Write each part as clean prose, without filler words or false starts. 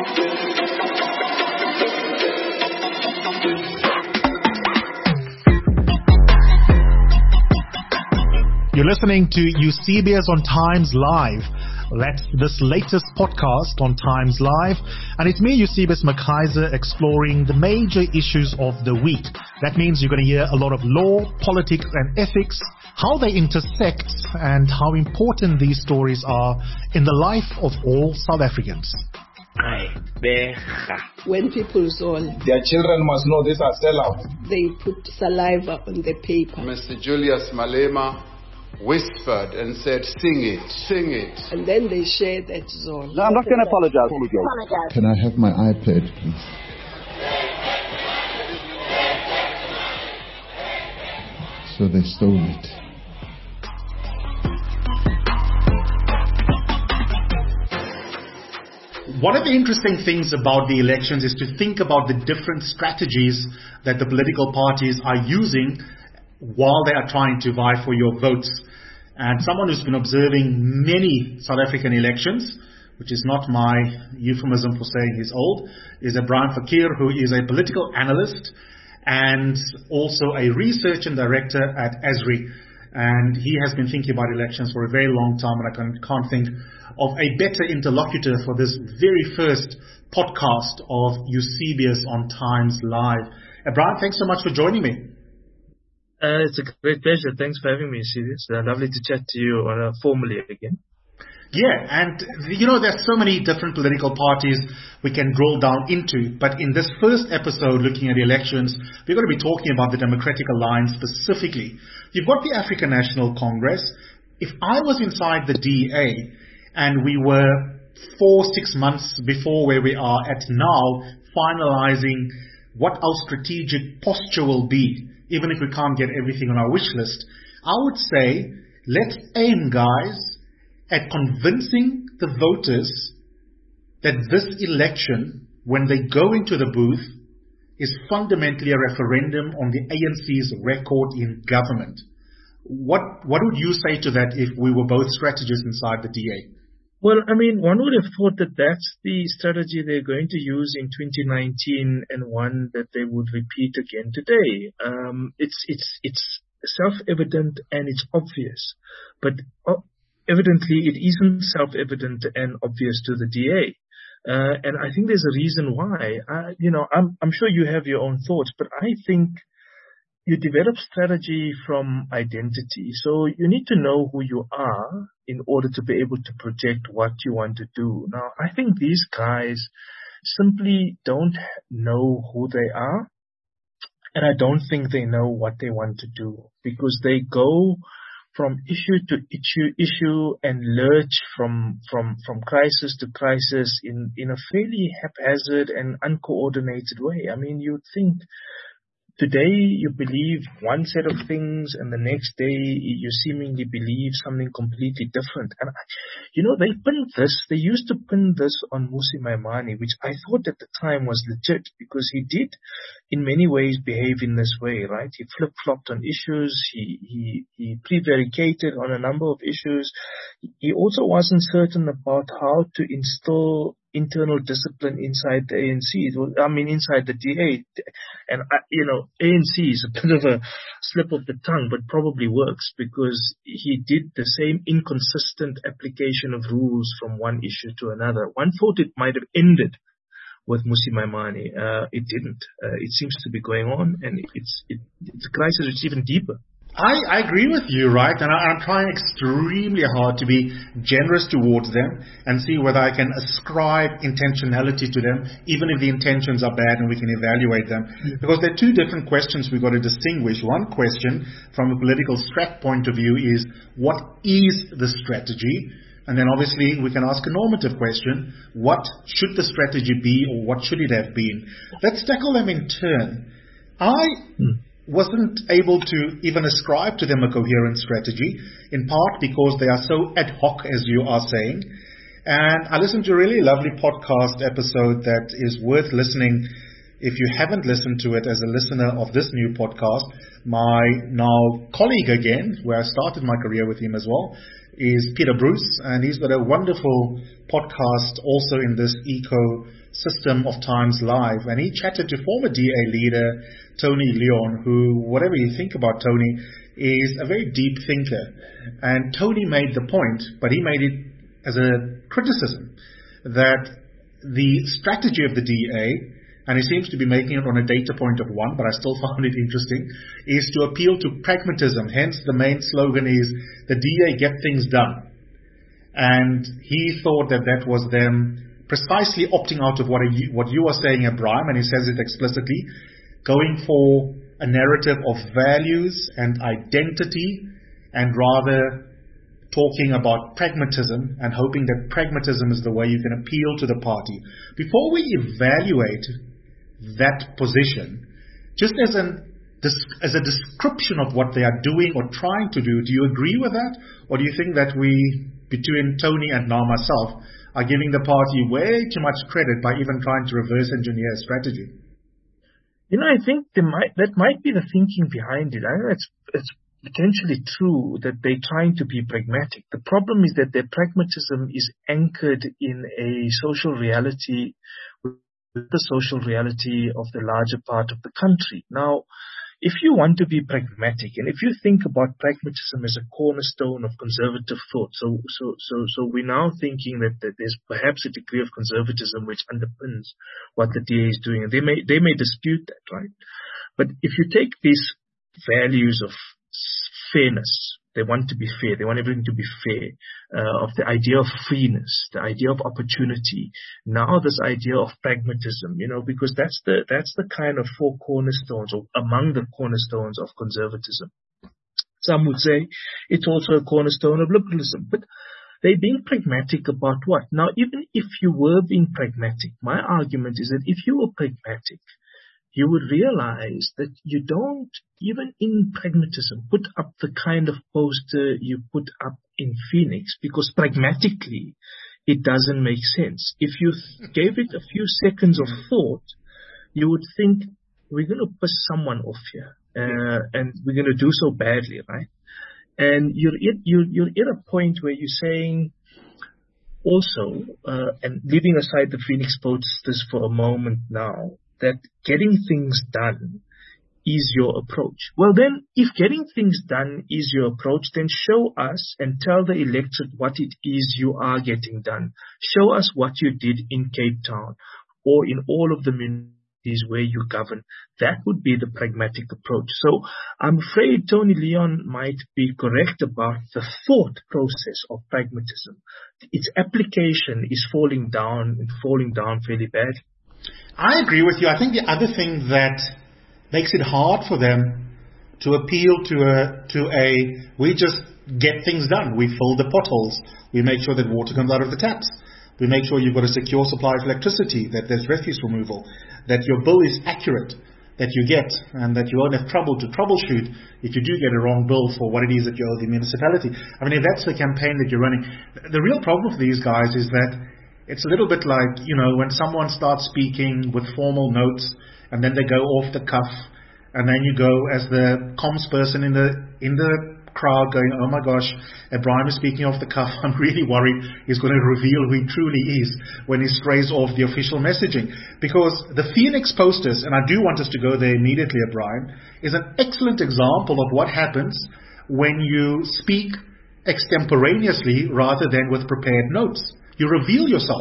You're listening to Eusebius on Times Live. That's this latest podcast on Times Live. And it's me, Eusebius McKaiser, exploring the major issues of the week. That means you're going to hear a lot of law, politics and ethics, how they intersect and how important these stories are in the life of all South Africans. When people saw their children must know these are sellouts. They put saliva on the paper. Mr. Julius Malema whispered and said, sing it, sing it. And then they shared that zone. No, I'm not going to apologize. Can I have my iPad, please? So they stole it. One of the interesting things about the elections is to think about the different strategies that the political parties are using while they are trying to vie for your votes. And someone who's been observing many South African elections, which is not my euphemism for saying he's old, is Brian Fakir, who is a political analyst and also a research and director at ASRI. And he has been thinking about elections for a very long time, and I can't think of a better interlocutor for this very first podcast of Eusebius on Times Live. Brian, thanks so much for joining me. It's a great pleasure. Thanks for having me, Eusebius. Lovely to chat to you formally again. Yeah, and there's so many different political parties we can drill down into, but in this first episode looking at the elections, we're going to be talking about the Democratic Alliance specifically. You've got the African National Congress. If I was inside the DA and we were 4-6 months before where we are at now, finalizing what our strategic posture will be, even if we can't get everything on our wish list, I would say, let's aim, guys, at convincing the voters that this election, when they go into the booth, is fundamentally a referendum on the ANC's record in government. What would you say to that if we were both strategists inside the DA? Well, I mean, one would have thought that that's the strategy they're going to use in 2019 and one that they would repeat again today. It's self-evident and it's obvious, but evidently it isn't self-evident and obvious to the DA. And I think there's a reason why. I'm sure you have your own thoughts, but I think you develop strategy from identity. So you need to know who you are in order to be able to project what you want to do. Now, I think these guys simply don't know who they are, and I don't think they know what they want to do, because they go from issue to issue and lurch from crisis to crisis in a fairly haphazard and uncoordinated way. I mean, you'd think today you believe one set of things and the next day you seemingly believe something completely different. And, they used to pin this on Mmusi Maimane, which I thought at the time was legit because he did in many ways behave in this way, right? He flip-flopped on issues. He prevaricated on a number of issues. He also wasn't certain about how to instill internal discipline inside the ANC. Inside the DA. And, ANC is a bit of a slip of the tongue, but probably works because he did the same inconsistent application of rules from one issue to another. One thought it might have ended with Mmusi Maimane. It didn't. It seems to be going on, and it's a crisis that's even deeper. I agree with you, right? And I'm trying extremely hard to be generous towards them and see whether I can ascribe intentionality to them, even if the intentions are bad and we can evaluate them. Because there are two different questions we've got to distinguish. One question from a political strat point of view is, what is the strategy? And then obviously we can ask a normative question, what should the strategy be or what should it have been? Let's tackle them in turn. I wasn't able to even ascribe to them a coherent strategy, in part because they are so ad hoc, as you are saying. And I listened to a really lovely podcast episode that is worth listening if you haven't listened to it as a listener of this new podcast. My now colleague again, where I started my career with him as well, is Peter Bruce, and he's got a wonderful podcast also in this ecosystem of Times Live. And he chatted to former DA leader Tony Leon, who, whatever you think about Tony, is a very deep thinker. And Tony made the point, but he made it as a criticism, that the strategy of the DA, and he seems to be making it on a data point of 1, but I still found it interesting, is to appeal to pragmatism. Hence, the main slogan is, the DA get things done. And he thought that that was them precisely opting out of what you are saying, Ebrahim, and he says it explicitly, going for a narrative of values and identity, and rather talking about pragmatism and hoping that pragmatism is the way you can appeal to the party. Before we evaluate that position, just as a description of what they are doing or trying to do you agree with that? Or do you think that we, between Tony and now myself, are giving the party way too much credit by even trying to reverse engineer a strategy? I think that might be the thinking behind it. I know it's potentially true that they're trying to be pragmatic. The problem is that their pragmatism is anchored in a social reality, the social reality of the larger part of the country. Now, if you want to be pragmatic, and if you think about pragmatism as a cornerstone of conservative thought, so we're now thinking that there's perhaps a degree of conservatism which underpins what the DA is doing, and they may dispute that, right? But if you take these values of fairness, they want to be fair, they want everything to be fair, of the idea of freeness, the idea of opportunity, now this idea of pragmatism, because that's the kind of 4 cornerstones, or among the cornerstones of conservatism. Some would say it's also a cornerstone of liberalism, but they're being pragmatic about what? Now, even if you were being pragmatic, my argument is that if you were pragmatic, you would realize that you don't, even in pragmatism, put up the kind of poster you put up in Phoenix, because pragmatically it doesn't make sense. If you gave it a few seconds of thought, you would think, we're going to piss someone off here, and we're going to do so badly, right? And you're at a point where you're saying, also, and leaving aside the Phoenix posters for a moment now, that getting things done is your approach. Well then, if getting things done is your approach, then show us and tell the electorate what it is you are getting done. Show us what you did in Cape Town or in all of the communities where you govern. That would be the pragmatic approach. So I'm afraid Tony Leon might be correct about the thought process of pragmatism. Its application is falling down fairly badly. I agree with you. I think the other thing that makes it hard for them to appeal to we just get things done. We fill the potholes. We make sure that water comes out of the taps. We make sure you've got a secure supply of electricity, that there's refuse removal, that your bill is accurate, that you get, and that you won't have trouble to troubleshoot if you do get a wrong bill for what it is that you owe the municipality. I mean, if that's the campaign that you're running, the real problem for these guys is that it's a little bit like, when someone starts speaking with formal notes and then they go off the cuff, and then you go as the comms person in the crowd going, oh my gosh, Ebrahim is speaking off the cuff. I'm really worried he's going to reveal who he truly is when he strays off the official messaging. Because the Phoenix posters, and I do want us to go there immediately, Ebrahim, is an excellent example of what happens when you speak extemporaneously rather than with prepared notes. You reveal yourself.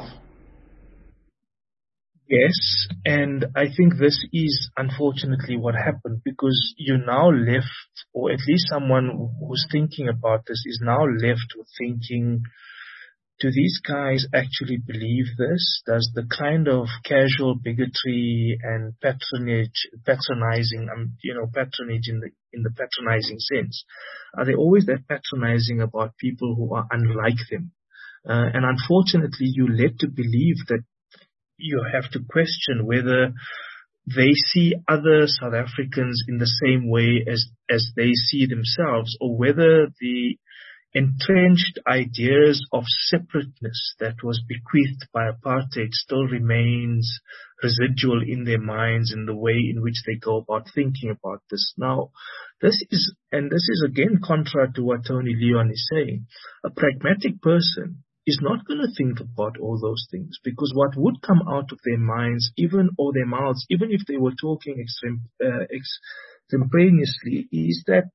Yes, and I think this is unfortunately what happened, because you're now left, or at least someone who's thinking about this is now left with thinking, do these guys actually believe this? Does the kind of casual bigotry and patronizing, patronage in the patronizing sense, are they always that patronizing about people who are unlike them? And unfortunately, you're led to believe that you have to question whether they see other South Africans in the same way as they see themselves, or whether the entrenched ideas of separateness that was bequeathed by apartheid still remains residual in their minds in the way in which they go about thinking about this. Now, this is again contra to what Tony Leon is saying. A pragmatic person is not going to think about all those things, because what would come out of their minds, even their mouths, even if they were talking extemporaneously, is that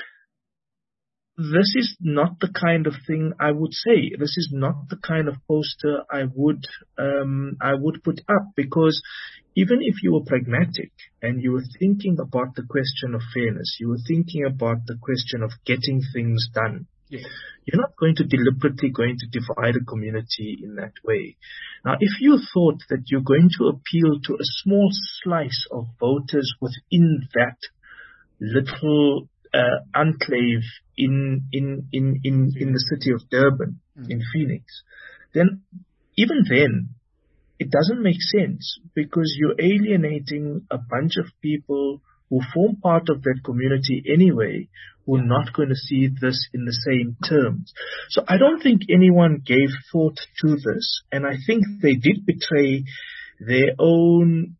this is not the kind of thing I would say. This is not the kind of poster I would put up, because even if you were pragmatic and you were thinking about the question of fairness, you were thinking about the question of getting things done, Yes. You're not going to deliberately divide a community in that way. Now, if you thought that you're going to appeal to a small slice of voters within that little enclave in the city of Durban, in Phoenix, then even then it doesn't make sense, because you're alienating a bunch of people who form part of that community anyway, who are not going to see this in the same terms. So I don't think anyone gave thought to this, and I think they did betray their own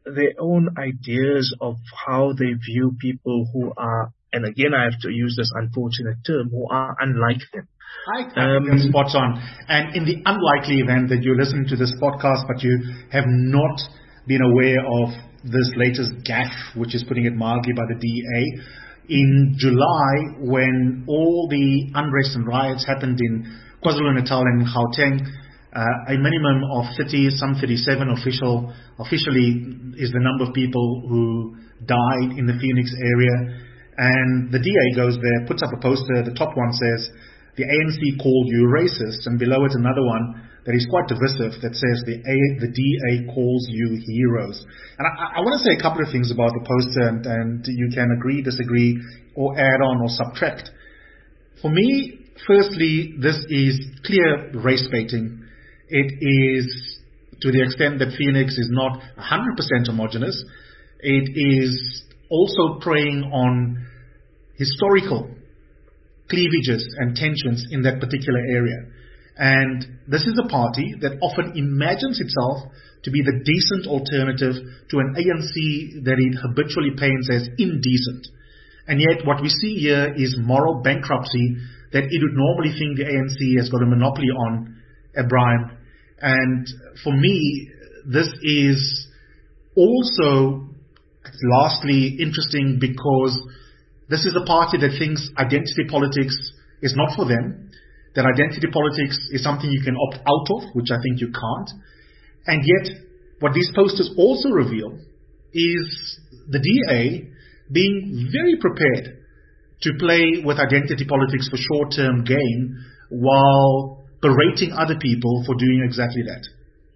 ideas of how they view people who are, and again I have to use this unfortunate term, who are unlike them. I think you're spot on. And in the unlikely event that you're listening to this podcast but you have not been aware of this latest gaffe, which is putting it mildly, by the DA, in July, when all the unrest and riots happened in KwaZulu-Natal and Gauteng, a minimum of 30, some 37 officially is the number of people who died in the Phoenix area. And the DA goes there, puts up a poster. The top one says, "The ANC called you racist," and below it another one that is quite divisive that says, the DA calls you heroes. And I want to say a couple of things about the poster, and you can agree, disagree, or add on or subtract. For me, firstly, this is clear race baiting. It is, to the extent that Phoenix is not 100% homogenous, it is also preying on historical cleavages and tensions in that particular area. And this is a party that often imagines itself to be the decent alternative to an ANC that it habitually paints as indecent. And yet what we see here is moral bankruptcy that it would normally think the ANC has got a monopoly on, Brian. And for me, this is also, lastly, interesting because this is a party that thinks identity politics is not for them, that identity politics is something you can opt out of, which I think you can't. And yet, what these posters also reveal is the DA being very prepared to play with identity politics for short-term gain while berating other people for doing exactly that.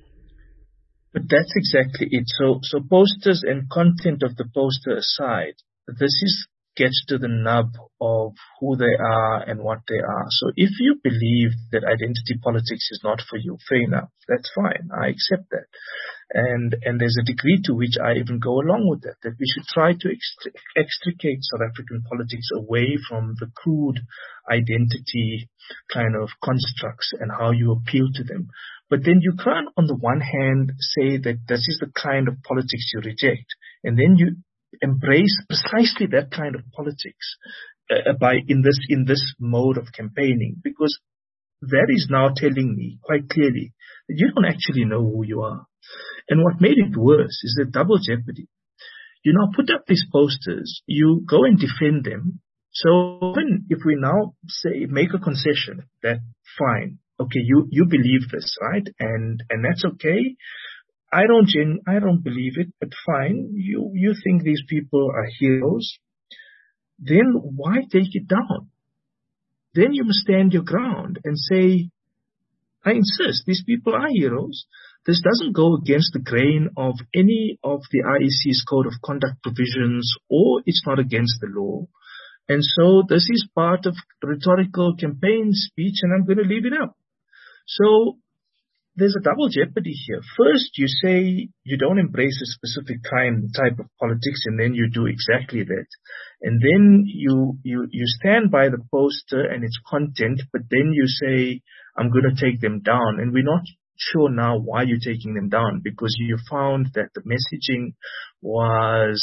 But that's exactly it. So posters and content of the poster aside, this gets to the nub of who they are and what they are. So if you believe that identity politics is not for you, fair enough. That's fine. I accept that. And there's a degree to which I even go along with that we should try to extricate South African politics away from the crude identity kind of constructs and how you appeal to them. But then you can't, on the one hand, say that this is the kind of politics you reject, and then you embrace precisely that kind of politics in this mode of campaigning, because that is now telling me quite clearly that you don't actually know who you are. And what made it worse is the double jeopardy. You now put up these posters, you go and defend them. So even if we now say, make a concession that fine, okay, you believe this, right? And that's okay. I don't believe it, but fine. You think these people are heroes. Then why take it down? Then you must stand your ground and say, I insist, these people are heroes. This doesn't go against the grain of any of the IEC's code of conduct provisions, or it's not against the law. And so this is part of rhetorical campaign speech, and I'm going to leave it up. So there's a double jeopardy here. First, you say you don't embrace a specific type of politics, and then you do exactly that. And then you stand by the poster and its content, but then you say, I'm going to take them down. And we're not sure now why you're taking them down, because you found that the messaging was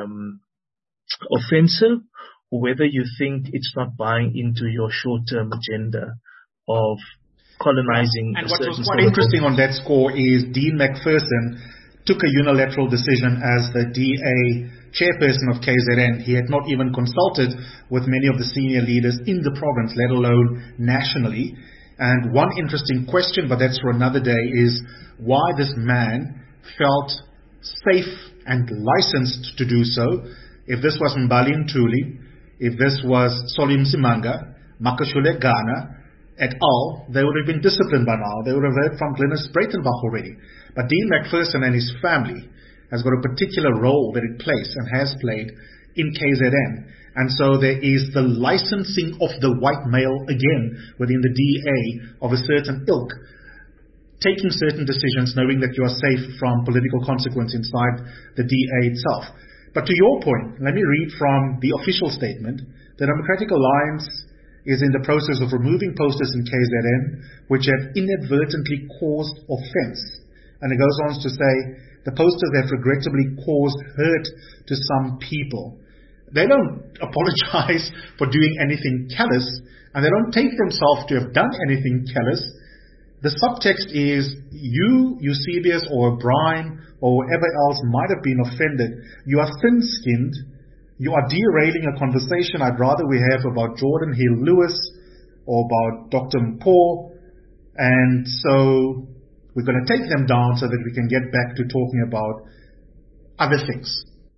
offensive, or whether you think it's not buying into your short-term agenda of colonizing. And what was quite interesting on that score is Dean McPherson took a unilateral decision as the DA chairperson of KZN. He had not even consulted with many of the senior leaders in the province, let alone nationally. And one interesting question, but that's for another day, is why this man felt safe and licensed to do so. If this was Mbali Ntuli, if this was Solim Simanga, Makashule Ghana, et al., they would have been disciplined by now. They would have heard from Glenys Breitenbach already. But Dean McPherson and his family has got a particular role that it plays and has played in KZN. And so there is the licensing of the white male again within the DA of a certain ilk, taking certain decisions knowing that you are safe from political consequence inside the DA itself. But to your point, let me read from the official statement. The Democratic Alliance is in the process of removing posters in KZN which have inadvertently caused offense. And it goes on to say, the posters have regrettably caused hurt to some people. They don't apologize for doing anything callous, and they don't take themselves to have done anything callous. The subtext is you, Eusebius or Brian or whoever else might have been offended. You are thin-skinned. You are derailing a conversation I'd rather we have about Jordan Hill Lewis or about Dr. Mpho. And so we're going to take them down so that we can get back to talking about other things.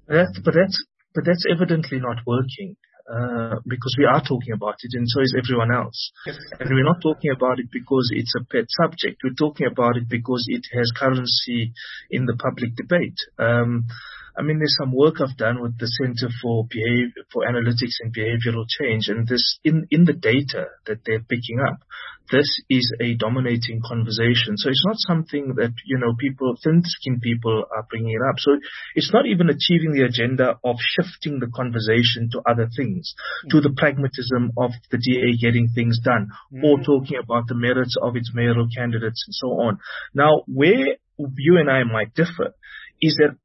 But that's evidently not working, because we are talking about it, and so is everyone else. Yes. And we're not talking about it because it's a pet subject. We're talking about it because it has currency in the public debate. There's some work I've done with the Center for Analytics and Behavioral Change, and this in the data that they're picking up, this is a dominating conversation. So it's not something that, people, thin-skinned people are bringing it up. So it's not even achieving the agenda of shifting the conversation to other things, to the pragmatism of the DA getting things done, or talking about the merits of its mayoral candidates and so on. Now, where you and I might differ is that,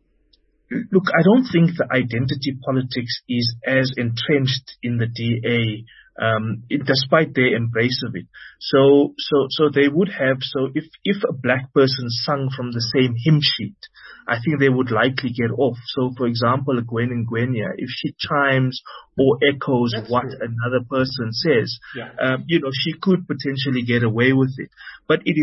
look, I don't think the identity politics is as entrenched in the DA, despite their embrace of it. So they would have, if a black person sung from the same hymn sheet, I think they would likely get off. So, for example, Gwen and Gwenya, if she chimes or echoes another person says, she could potentially get away with it. But it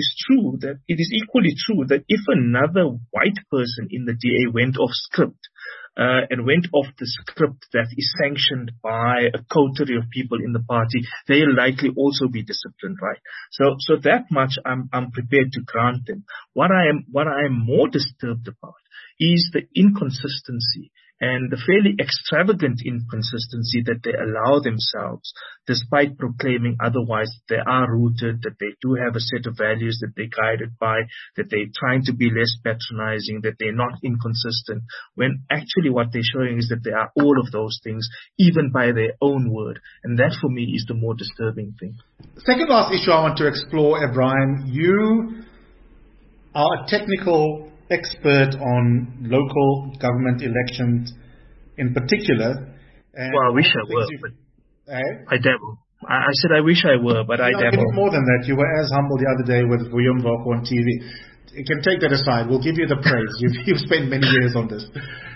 is equally true that if another white person in the DA went off script, and went off the script that is sanctioned by a coterie of people in the party, they'll likely also be disciplined, right? So that much I'm prepared to grant them. What I am more disturbed about is the inconsistency and the fairly extravagant inconsistency that they allow themselves, despite proclaiming otherwise, that they are rooted, that they do have a set of values that they're guided by, that they're trying to be less patronizing, that they're not inconsistent, when actually what they're showing is that they are all of those things, even by their own word. And that, for me, is the more disturbing thing. Second last issue I want to explore, Brian. You are a technical expert on local government elections in particular. Well, I wish I were, but I dabble. I said I wish I were, but I dabble. Even more than that, you were as humble the other day with William Voko on TV. You can take that aside. We'll give you the praise. You've spent many years on this.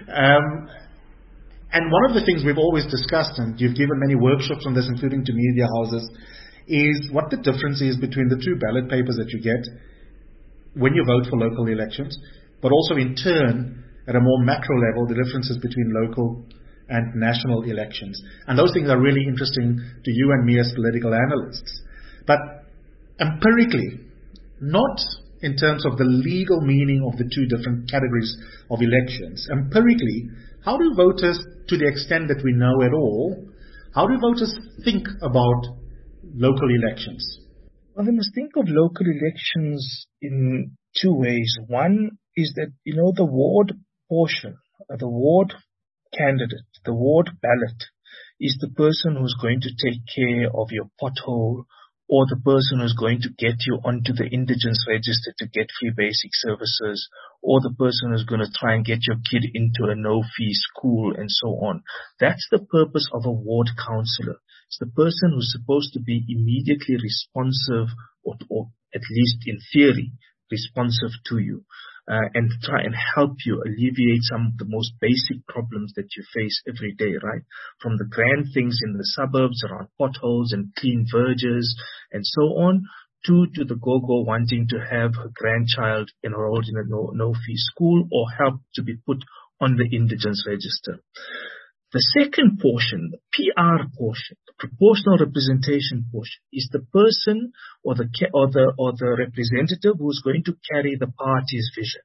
And one of the things we've always discussed, and you've given many workshops on this, including to media houses, is what the difference is between the two ballot papers that you get when you vote for local elections, but also in turn, at a more macro level, the differences between local and national elections. And those things are really interesting to you and me as political analysts. But empirically, not in terms of the legal meaning of the two different categories of elections. Empirically, how do voters, to the extent that we know at all, how do voters think about local elections? Well, they must think of local elections in two ways. One is that, the ward portion, the ward candidate, the ward ballot, is the person who's going to take care of your pothole, or the person who's going to get you onto the indigence register to get free basic services, or the person who's going to try and get your kid into a no-fee school and so on. That's the purpose of a ward councillor. It's the person who's supposed to be immediately responsive, or at least in theory, responsive to you, and try and help you alleviate some of the most basic problems that you face every day, right? From the grand things in the suburbs around potholes and clean verges and so on, to the go-go wanting to have her grandchild enrolled in a no-fee school or help to be put on the indigence register. The second portion, the PR portion, the proportional representation portion, is the person or the representative who's going to carry the party's vision.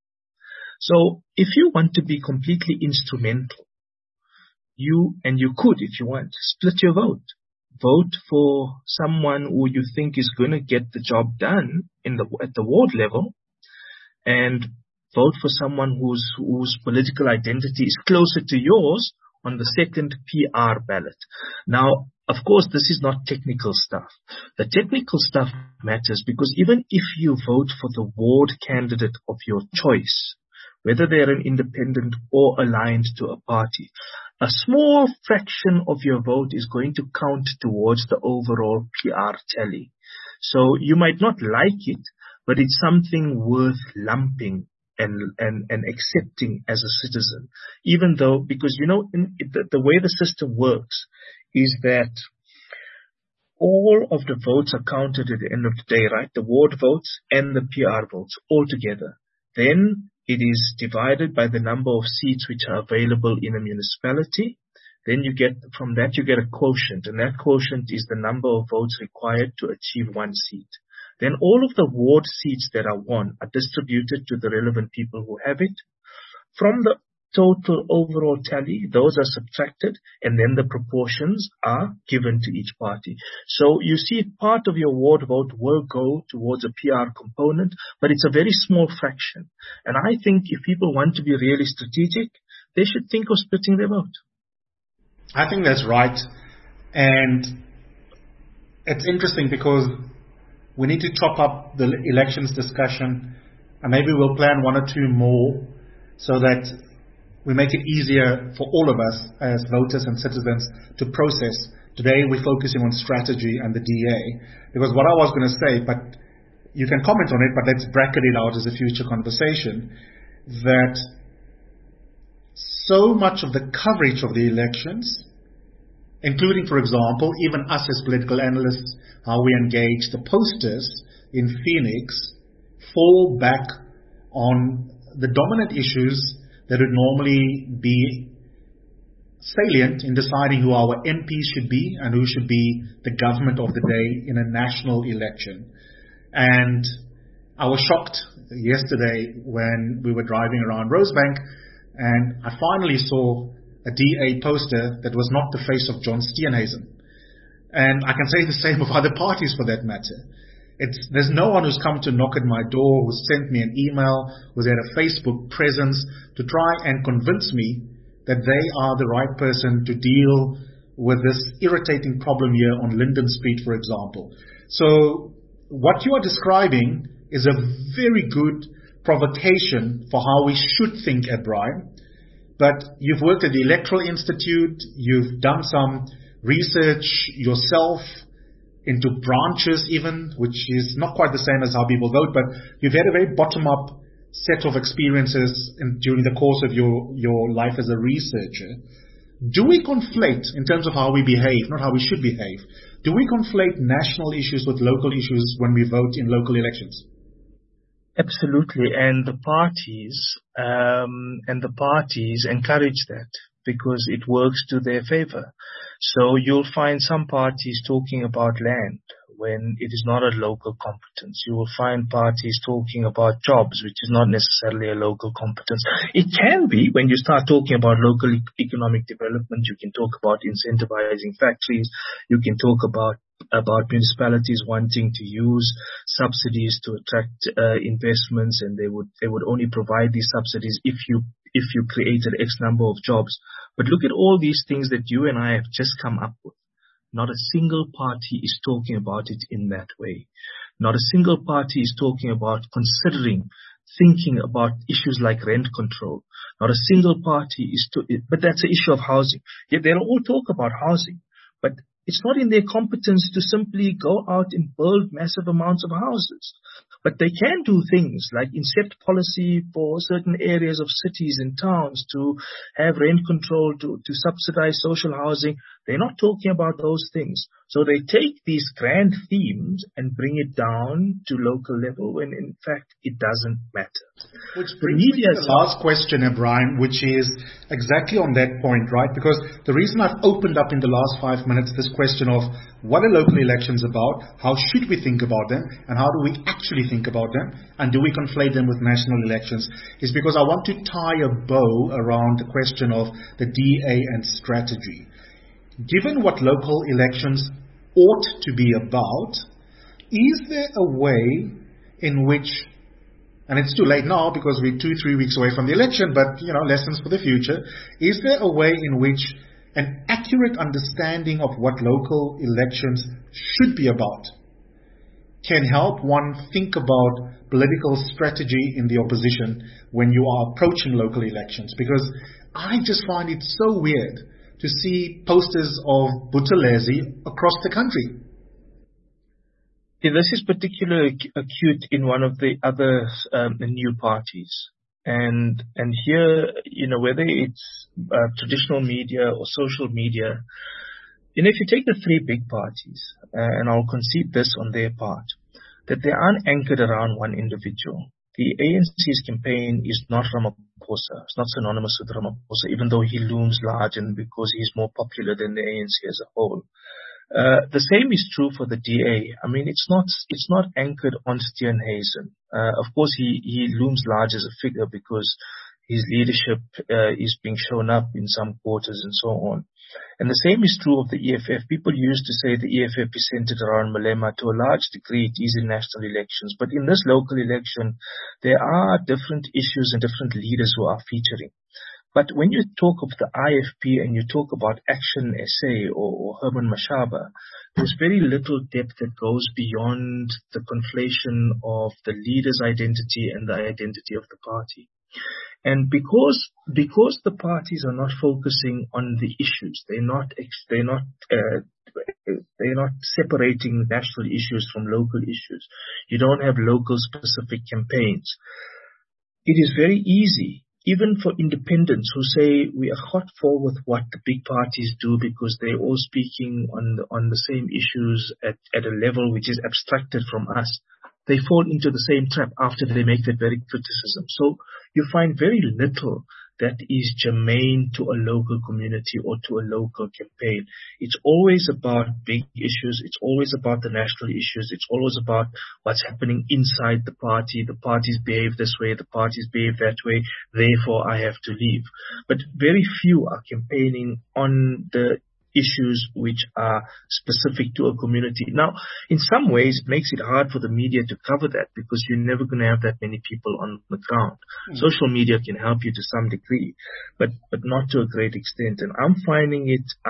So if you want to be completely instrumental, you could, if you want, split your vote. Vote for someone who you think is going to get the job done at the ward level, and vote for someone whose political identity is closer to yours on the second PR ballot. Now, of course, this is not technical stuff. The technical stuff matters because even if you vote for the ward candidate of your choice, whether they're an independent or aligned to a party, a small fraction of your vote is going to count towards the overall PR tally. So you might not like it, but it's something worth lumping and accepting as a citizen, even though, because the way the system works is that all of the votes are counted at the end of the day, right? The ward votes and the PR votes all together. Then it is divided by the number of seats which are available in a municipality. Then from that you get a quotient, and that quotient is the number of votes required to achieve one seat. Then all of the ward seats that are won are distributed to the relevant people who have it. From the total overall tally, those are subtracted, and then the proportions are given to each party. So you see, part of your ward vote will go towards a PR component, but it's a very small fraction. And I think if people want to be really strategic, they should think of splitting their vote. I think that's right. And it's interesting because we need to chop up the elections discussion, and maybe we'll plan one or two more so that we make it easier for all of us as voters and citizens to process. Today we're focusing on strategy and the DA, because what I was going to say, but you can comment on it, but let's bracket it out as a future conversation, that so much of the coverage of the elections, including, for example, even us as political analysts, how we engage the posters in Phoenix, fall back on the dominant issues that would normally be salient in deciding who our MPs should be and who should be the government of the day in a national election. And I was shocked yesterday when we were driving around Rosebank and I finally saw a DA poster that was not the face of John Steenhuisen. And I can say the same of other parties for that matter. There's no one who's come to knock at my door, who's sent me an email, who's had a Facebook presence to try and convince me that they are the right person to deal with this irritating problem here on Linden Street, for example. So what you are describing is a very good provocation for how we should think at Brian. But you've worked at the Electoral Institute, you've done some research yourself into branches even, which is not quite the same as how people vote, but you've had a very bottom-up set of experiences during the course of your life as a researcher. Do we conflate, in terms of how we behave, not how we should behave, do we conflate national issues with local issues when we vote in local elections? Absolutely, and the parties encourage that because it works to their favor. So you'll find some parties talking about land when it is not a local competence. You will find parties talking about jobs, which is not necessarily a local competence. It can be when you start talking about local economic development. You can talk about incentivizing factories. You can talk about municipalities wanting to use subsidies to attract investments, and they would only provide these subsidies if if you created X number of jobs. But look at all these things that you and I have just come up with. Not a single party is talking about it in that way. Not a single party is talking about thinking about issues like rent control. Not a single party but that's the issue of housing. Yet they'll all talk about housing, but it's not in their competence to simply go out and build massive amounts of houses. But they can do things like incept policy for certain areas of cities and towns to have rent control, to subsidize social housing. They're not talking about those things. So they take these grand themes and bring it down to local level when in fact it doesn't matter. Which brings me to the last question, Brian, which is exactly on that point, right? Because the reason I've opened up in the last 5 minutes this question of what are local elections about, how should we think about them, and how do we actually think about them, and do we conflate them with national elections, is because I want to tie a bow around the question of the DA and strategy. Given what local elections ought to be about, is there a way in which, and it's too late now because we're 2-3 weeks away from the election, but lessons for the future, is there a way in which an accurate understanding of what local elections should be about can help one think about political strategy in the opposition when you are approaching local elections? Because I just find it so weird to see posters of Buthelezi across the country. Yeah, this is particularly acute in one of the other new parties. And here, whether it's traditional media or social media, if you take the three big parties, and I'll concede this on their part, that they aren't anchored around one individual. The ANC's campaign is not Ramaphosa. It's not synonymous with Ramaphosa, even though he looms large and because he's more popular than the ANC as a whole. The same is true for the DA. I mean, it's not anchored on Steenhuisen. Of course, he looms large as a figure because his leadership is being shown up in some quarters and so on. And the same is true of the EFF. People used to say the EFF is centered around Malema. To a large degree, it is in national elections. But in this local election, there are different issues and different leaders who are featuring. But when you talk of the IFP and you talk about Action SA or Herman Mashaba, there's very little depth that goes beyond the conflation of the leader's identity and the identity of the party. And because the parties are not focusing on the issues, they're not separating national issues from local issues. You don't have local specific campaigns. It is very easy, even for independents who say we are hot for with what the big parties do because they're all speaking on the same issues at a level which is abstracted from us. They fall into the same trap after they make that very criticism. So you find very little that is germane to a local community or to a local campaign. It's always about big issues. It's always about the national issues. It's always about what's happening inside the party. The parties behave this way. The parties behave that way. Therefore, I have to leave. But very few are campaigning on the issues which are specific to a community. Now, in some ways, it makes it hard for the media to cover that because you're never going to have that many people on the ground. Social media can help you to some degree, but not to a great extent. And I'm finding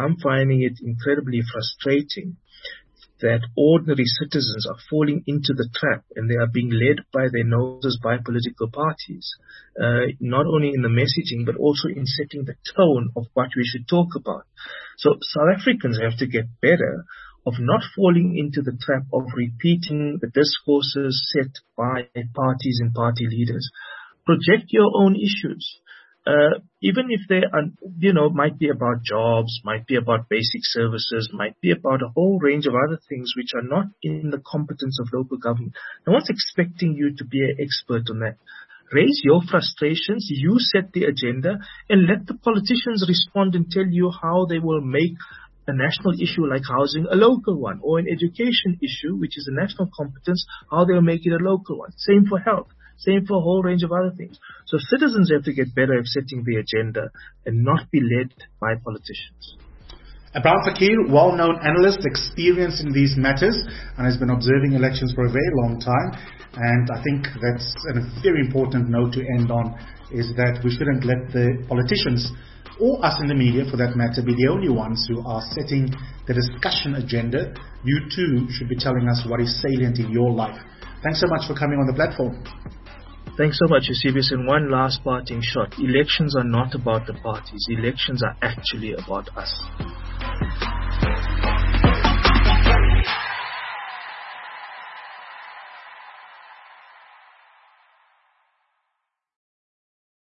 it incredibly frustrating that ordinary citizens are falling into the trap and they are being led by their noses by political parties, not only in the messaging but also in setting the tone of what we should talk about. So South Africans have to get better of not falling into the trap of repeating the discourses set by parties and party leaders. Project your own issues. Even if they are, might be about jobs, might be about basic services, might be about a whole range of other things which are not in the competence of local government. No one's expecting you to be an expert on that. Raise your frustrations, you set the agenda, and let the politicians respond and tell you how they will make a national issue like housing a local one, or an education issue, which is a national competence, how they'll make it a local one. Same for health. Same for a whole range of other things. So citizens have to get better at setting the agenda and not be led by politicians. Brown Fakir, well-known analyst, experienced in these matters, and has been observing elections for a very long time. And I think that's a very important note to end on, is that we shouldn't let the politicians, or us in the media for that matter, be the only ones who are setting the discussion agenda. You too should be telling us what is salient in your life. Thanks so much for coming on the platform. Thanks so much, Eusebius. And one last parting shot. Elections are not about the parties. Elections are actually about us.